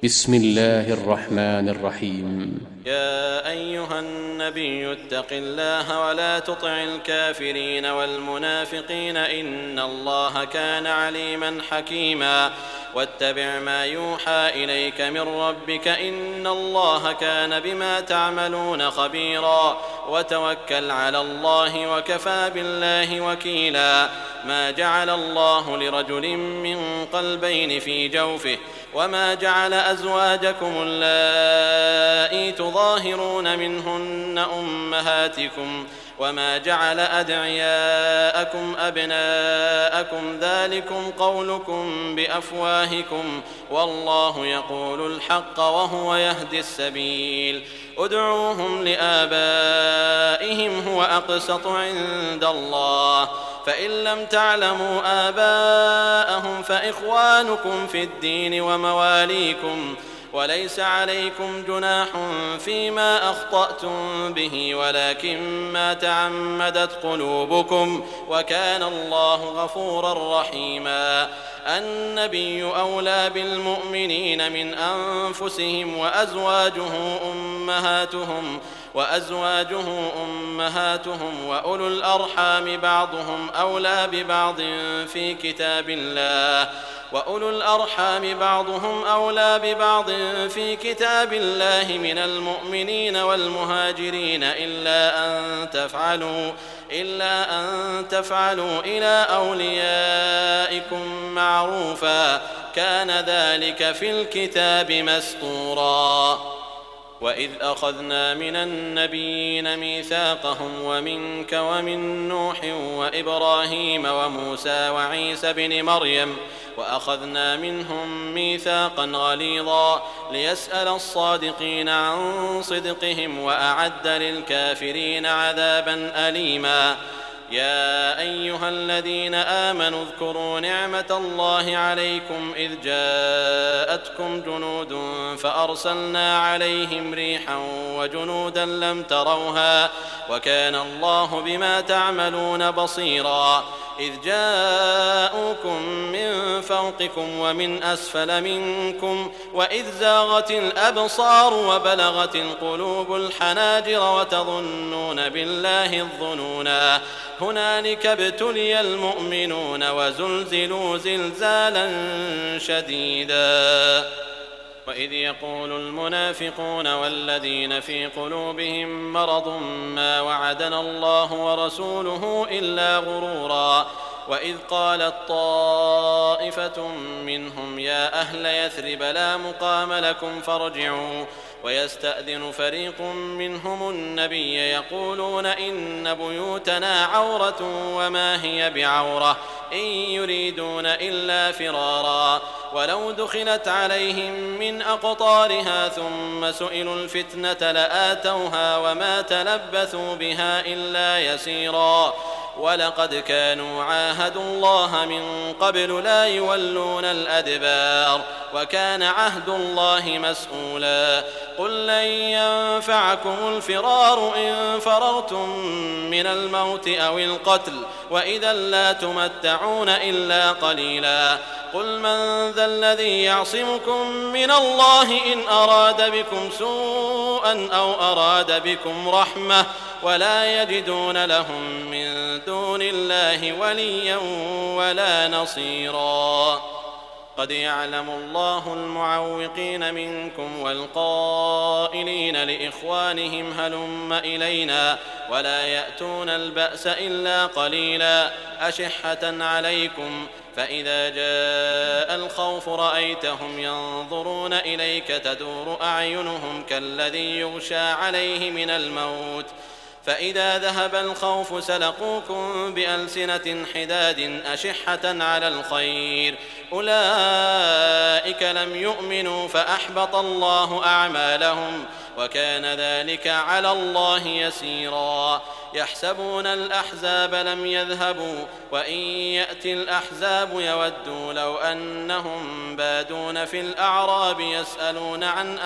بسم الله الرحمن الرحيم. يا أيها النبي اتق الله ولا تطع الكافرين والمنافقين إن الله كان عليما حكيما واتبع ما يوحى إليك من ربك إن الله كان بما تعملون خبيرا وتوكل على الله وكفى بالله وكيلا. ما جعل الله لرجل من قلبين في جوفه وما جعل أزواجكم اللائي تظاهرون منهن أمهاتكم وما جعل أدعياءكم أبناءكم ذلكم قولكم بأفواهكم والله يقول الحق وهو يهدي السبيل. ادعوهم لآبائهم هو أقسط عند الله فإن لم تعلموا آباءهم فإخوانكم في الدين ومواليكم وليس عليكم جناح فيما أخطأتم به ولكن ما تعمدت قلوبكم وكان الله غفورا رحيما. النبي أولى بالمؤمنين من أنفسهم وأزواجه أمهاتهم وأولو الأرحام بعضهم أولى ببعض في كتاب الله من المؤمنين والمهاجرين إلا أن تفعلوا إلى أوليائكم معروفا كان ذلك في الكتاب مسطورا. وإذ أخذنا من النبيين ميثاقهم ومنك ومن نوح وإبراهيم وموسى وعيسى بن مريم وأخذنا منهم ميثاقا غليظا ليسأل الصادقين عن صدقهم وأعد للكافرين عذابا أليما. يا أيها الذين آمنوا اذكروا نعمة الله عليكم إذ جاءتكم جنود فأرسلنا عليهم ريحا وجنودا لم تروها وكان الله بما تعملون بصيرا. إذ جاءوكم من فوقكم ومن أسفل منكم وإذ زاغت الأبصار وبلغت القلوب الحناجر وتظنون بالله الظنونا هنالك ابتلي المؤمنون وزلزلوا زلزالا شديدا. وإذ يقول المنافقون والذين في قلوبهم مرض ما وعدنا الله ورسوله إلا غرورا. وإذ قالت طائفة منهم يا أهل يثرب لا مقام لكم فارجعوا ويستأذن فريق منهم النبي يقولون إن بيوتنا عورة وما هي بعورة إن يريدون إلا فرارا ولو دخلت عليهم من أقطارها ثم سئلوا الفتنة لآتوها وما تلبثوا بها إلا يسيرا. ولقد كانوا عاهدوا الله من قبل لا يولون الأدبار وكان عهد الله مسؤولا. قل لن ينفعكم الفرار إن فررتم من الموت أو القتل وإذا لا تمتعون إلا قليلا. قل من ذا الذي يعصمكم من الله إن أراد بكم سوءا أو أراد بكم رحمة ولا يجدون لهم من دون الله وليا ولا نصيرا. قد يعلم الله المعوقين منكم والقائلين لإخوانهم هلم إلينا ولا يأتون البأس إلا قليلا أشحة عليكم فإذا جاء الخوف رأيتهم ينظرون إليك تدور أعينهم كالذي يغشى عليه من الموت فإذا ذهب الخوف سلقوكم بألسنة حداد أشحة على الخير أولئك لم يؤمنوا فأحبط الله أعمالهم وكان ذلك على الله يسيرا. يحسبون الأحزاب لم يذهبوا وإن يأتي الأحزاب يودوا لو أنهم بادون في الأعراب يسألون عن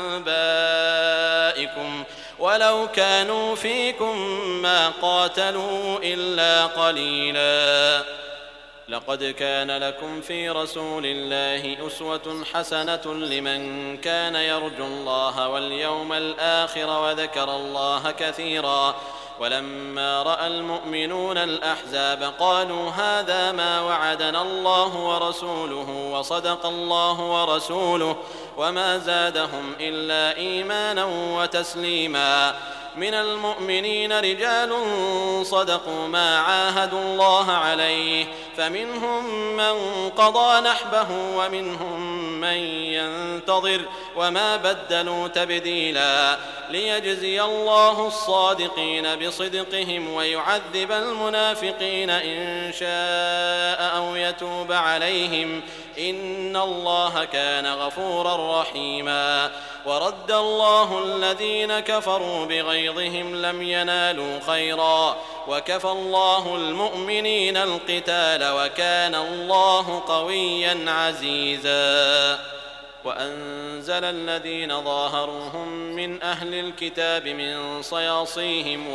أنبائكم ولو كانوا فيكم ما قاتلوا إلا قليلا. لقد كان لكم في رسول الله أسوة حسنة لمن كان يرجو الله واليوم الآخر وذكر الله كثيرا. ولما رأى المؤمنون الأحزاب قالوا هذا ما وعدنا الله ورسوله وصدق الله ورسوله وما زادهم إلا إيمانا وتسليما. من المؤمنين رجال صدقوا ما عاهدوا الله عليه فمنهم من قضى نحبه ومنهم من ينتظر وما بدلوا تبديلا. ليجزي الله الصادقين بصدقهم ويعذب المنافقين إن شاء أو يتوب عليهم إن الله كان غفورا رحيما. ورد الله الذين كفروا بغيظهم لم ينالوا خيرا وكفى الله المؤمنين القتال وكان الله قويا عزيزا. وأنزل الذين ظاهروهم من أهل الكتاب من صياصيهم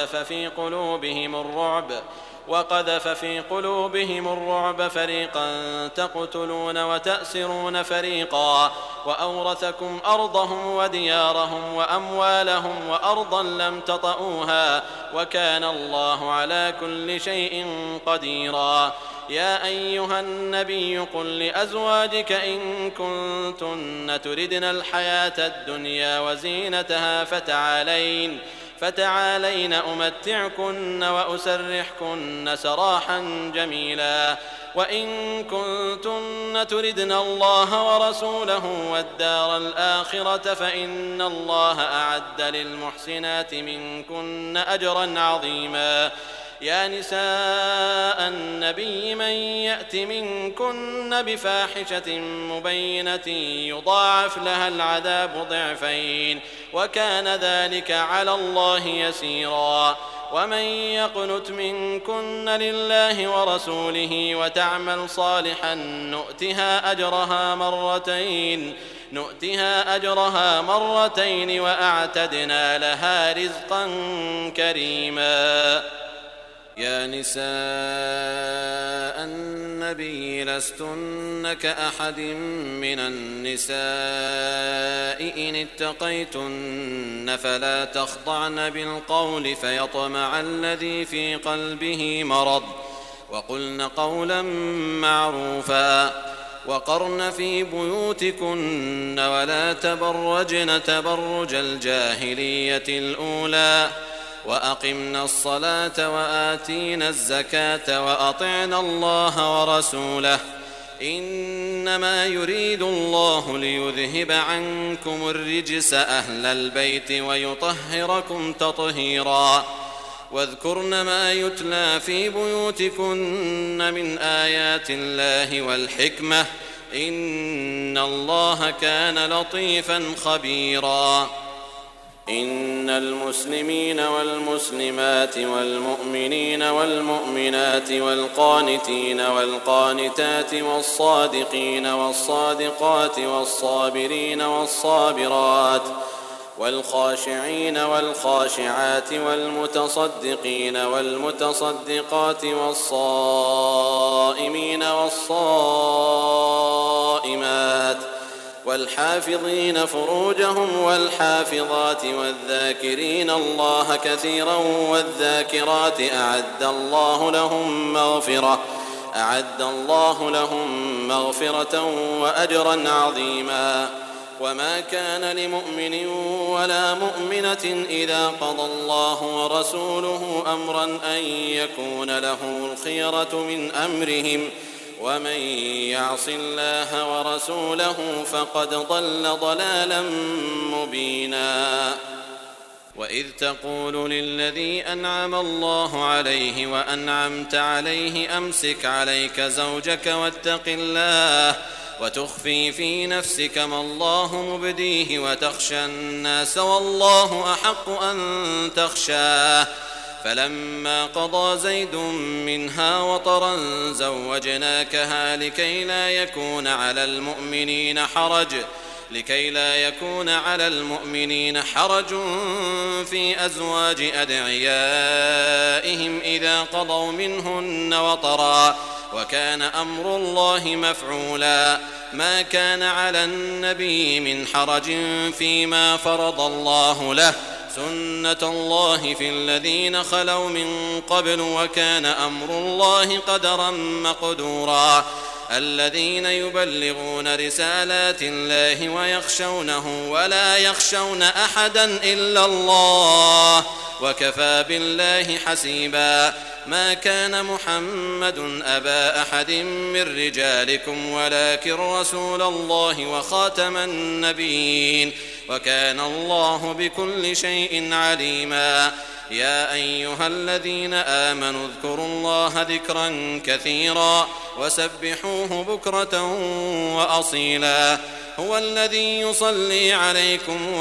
وقذف في قلوبهم الرعب فريقا تقتلون وتأسرون فريقا وأورثكم أرضهم وديارهم وأموالهم وأرضا لم تطئوها وكان الله على كل شيء قديرا. يا أيها النبي قل لأزواجك إن كنتن تردن الحياة الدنيا وزينتها فتعالين أمتعكن وأسرحكن سراحا جميلا. وإن كنتن تردن الله ورسوله والدار الآخرة فإن الله أعد للمحسنات منكن أجرا عظيما. يا نساء النبي من يأت منكن بفاحشة مبينة يضاعف لها العذاب ضعفين وكان ذلك على الله يسيرا. ومن يقنت منكن لله ورسوله وتعمل صالحا نؤتها أجرها مرتين وأعتدنا لها رزقا كريما. يا نساء النبي لستن كأحد من النساء إن اتقيتن فلا تخضعن بالقول فيطمع الذي في قلبه مرض وقلن قولا معروفا. وقرن في بيوتكن ولا تبرجن تبرج الجاهلية الأولى وأقمنا الصلاة وآتينا الزكاة وأطعنا الله ورسوله إنما يريد الله ليذهب عنكم الرجس أهل البيت ويطهركم تطهيرا. واذكرن ما يتلى في بيوتكن من آيات الله والحكمة إن الله كان لطيفا خبيرا. إن المسلمين والمسلمات والمؤمنين والمؤمنات والقانتين والقانتات والصادقين والصادقات والصابرين والصابرات والخاشعين والخاشعات والمتصدقين والمتصدقات والصائمين والصائمات والحافظين فروجهم والحافظات والذاكرين الله كثيرا والذاكرات أعد الله لهم مغفرة وأجرا عظيما. وما كان لمؤمن ولا مؤمنة إذا قضى الله ورسوله أمرا أن يكون لهم الخيرة من أمرهم ومن يعص الله ورسوله فقد ضل ضلالا مبينا. وإذ تقول للذي أنعم الله عليه وأنعمت عليه أمسك عليك زوجك واتق الله وتخفي في نفسك ما الله مبديه وتخشى الناس والله أحق أن تخشاه فلما قضى زيد منها وطرا زوجناكها لكي لا يكون على المؤمنين حرج في أزواج أدعيائهم إذا قضوا منهن وطرا وكان أمر الله مفعولا. ما كان على النبي من حرج فيما فرض الله له، سنة الله في الذين خلوا من قبل، وكان أمر الله قدرا مقدورا. الذين يبلغون رسالات الله ويخشونه ولا يخشون أحدا إلا الله، وكفى بالله حسيبا. ما كان محمد أبا أحد من رجالكم ولكن رسول الله وخاتم النبيين، وكان الله بكل شيء عليما. يا أيها الذين آمنوا اذكروا الله ذكرا كثيرا وسبحوه بكرة وأصيلا. هو الذي يصلي عليكم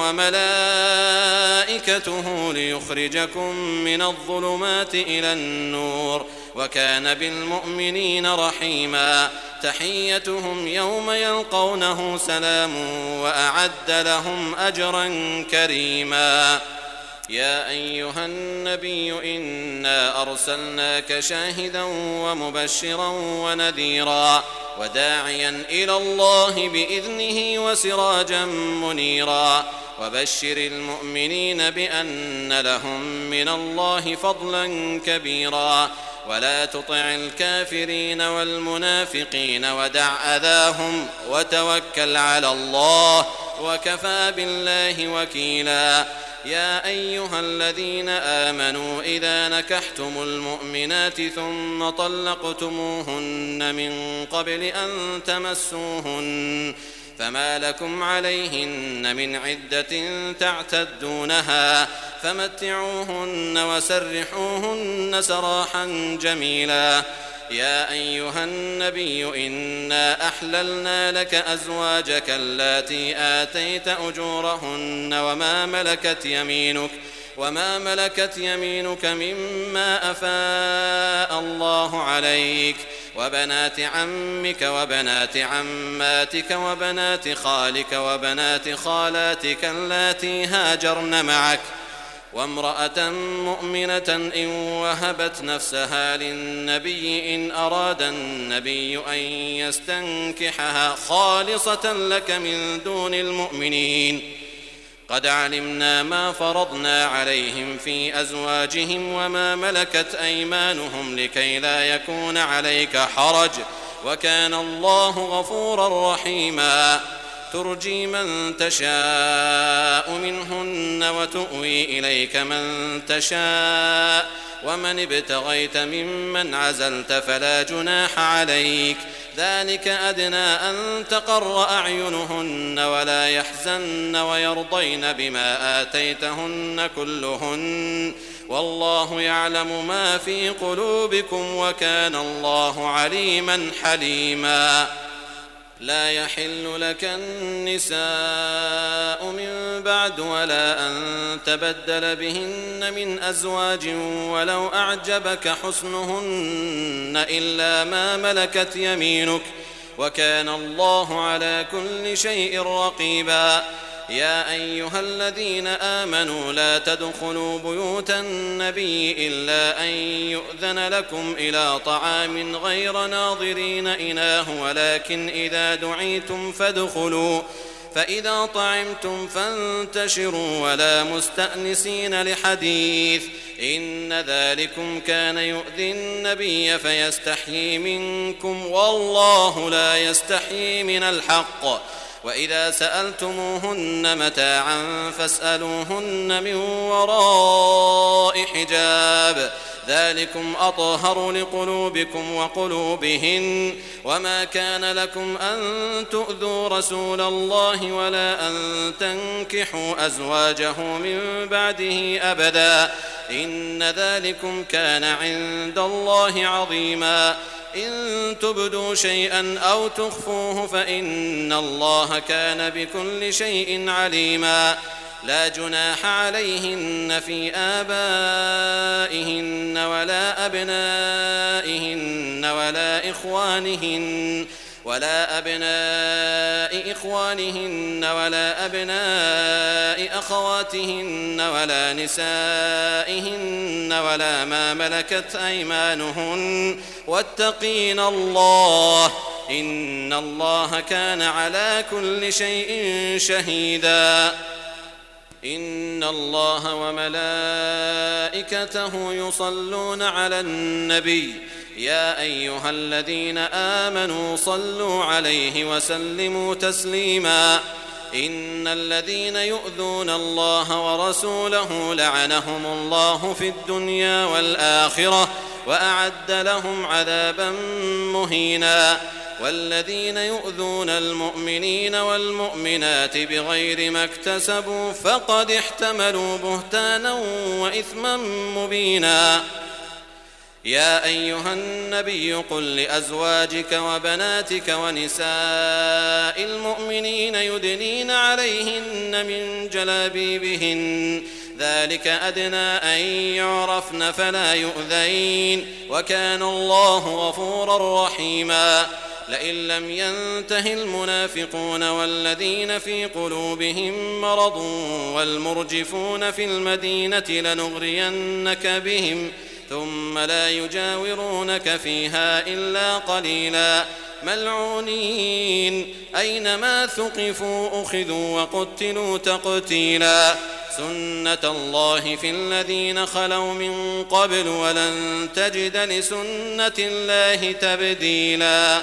وملائكته ليخرجكم من الظلمات إلى النور، وكان بالمؤمنين رحيما. تحيتهم يوم يلقونه سلام، وأعد لهم أجرا كريما. يا أيها النبي إنا أرسلناك شاهدا ومبشرا ونذيرا وداعيا إلى الله بإذنه وسراجا منيرا. وبشر المؤمنين بأن لهم من الله فضلا كبيرا. ولا تطع الكافرين والمنافقين ودع أذاهم وتوكل على الله، وكفى بالله وكيلا. يا أيها الذين آمنوا إذا نكحتم المؤمنات ثم طلقتموهن من قبل أن تمسوهن فما لكم عليهن من عدة تعتدونها، فمتعوهن وسرحوهن سراحا جميلا. يا أيها النبي إنا أحللنا لك أزواجك اللاتي آتيت أجورهن وما ملكت يمينك مما أفاء الله عليك، وبنات عمك وبنات عماتك وبنات خالك وبنات خالاتك اللاتي هاجرن معك، وامرأة مؤمنة إن وهبت نفسها للنبي إن أراد النبي أن يستنكحها خالصة لك من دون المؤمنين. قد علمنا ما فرضنا عليهم في أزواجهم وما ملكت أيمانهم لكي لا يكون عليك حرج، وكان الله غفورا رحيما. ترجي من تشاء منهن وتؤوي إليك من تشاء، ومن ابتغيت ممن عزلت فلا جناح عليك. ذلك أدنى أن تقر أعينهن ولا يحزن ويرضين بما آتيتهن كلهن، والله يعلم ما في قلوبكم وكان الله عليما حليما. لا يحل لك النساء من بعد ولا أن تبدل بهن من أزواج ولو أعجبك حسنهن إلا ما ملكت يمينك، وكان الله على كل شيء رقيبا. يا أيها الذين آمنوا لا تدخلوا بيوت النبي إلا أن يؤذن لكم إلى طعام غير ناظرين إناه، ولكن إذا دعيتم فادخلوا، فإذا طعمتم فانتشروا ولا مستأنسين لحديث، إن ذلكم كان يؤذي النبي فيستحيي منكم، والله لا يستحيي من الحق. وإذا سألتموهن متاعا فاسألوهن من وراء حجاب، ذلكم أطهر لقلوبكم وقلوبهن. وما كان لكم أن تؤذوا رسول الله ولا أن تنكحوا أزواجه من بعده أبدا، إن ذلكم كان عند الله عظيما. إن تبدوا شيئا أو تخفوه فإن الله كان بكل شيء عليما. لا جناح عليهن في آبائهن ولا أبنائهن ولا إخوانهن ولا أبناء إخوانهن ولا أبناء أخواتهن ولا نسائهن ولا ما ملكت أيمانهن واتقين الله إن الله كان على كل شيء شهيدا إن الله وملائكته يصلون على النبي يا أيها الذين آمنوا صلوا عليه وسلموا تسليما إن الذين يؤذون الله ورسوله لعنهم الله في الدنيا والآخرة وأعد لهم عذابا مهينا والذين يؤذون المؤمنين والمؤمنات بغير ما اكتسبوا فقد احتملوا بهتانا وإثما مبينا يا أيها النبي قل لأزواجك وبناتك ونساء المؤمنين يدنين عليهن من جلابيبهن ذلك أدنى أن يعرفن فلا يؤذين وكان الله غفورا رحيما لئن لم ينته المنافقون والذين في قلوبهم مرض والمرجفون في المدينة لنغرينك بهم ثم لا يجاورونك فيها إلا قليلا ملعونين أينما ثقفوا أخذوا وقتلوا تقتيلا سنة الله في الذين خلوا من قبل ولن تجد لسنة الله تبديلا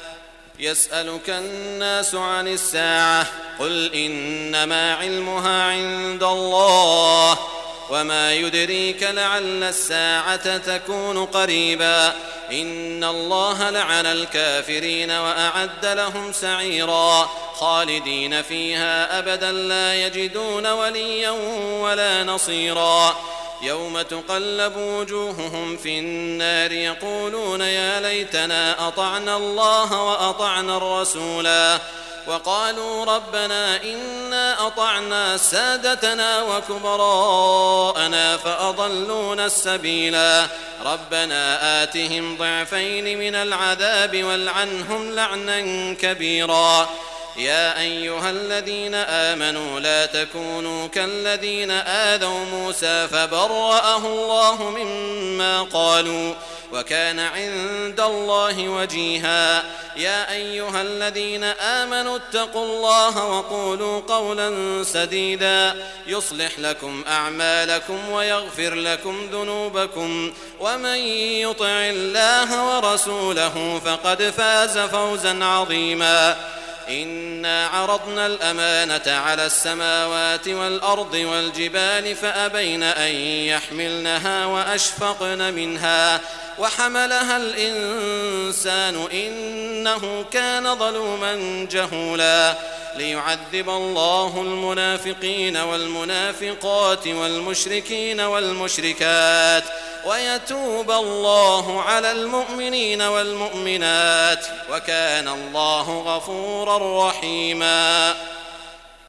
يسألك الناس عن الساعة قل إنما علمها عند الله وما يدريك لعل الساعة تكون قريبا إن الله لعن الكافرين وأعد لهم سعيرا خالدين فيها أبدا لا يجدون وليا ولا نصيرا يوم تقلب وجوههم في النار يقولون يا ليتنا أطعنا الله وأطعنا الرسولا وقالوا ربنا إنا أطعنا سادتنا وكبراءنا فأضلونا السبيلا ربنا آتهم ضعفين من العذاب والعنهم لعنا كبيرا يا أيها الذين آمنوا لا تكونوا كالذين آذوا موسى فبرأه الله مما قالوا وكان عند الله وجيها يا أيها الذين آمنوا اتقوا الله وقولوا قولا سديدا يصلح لكم أعمالكم ويغفر لكم ذنوبكم ومن يطع الله ورسوله فقد فاز فوزا عظيما إنا عرضنا الأمانة على السماوات والأرض والجبال فأبين أن يحملنها وأشفقن منها وحملها الإنسان إنه كان ظلوما جهولا ليعذب الله المنافقين والمنافقات والمشركين والمشركات ويتوب الله على المؤمنين والمؤمنات وكان الله غفورا رحيما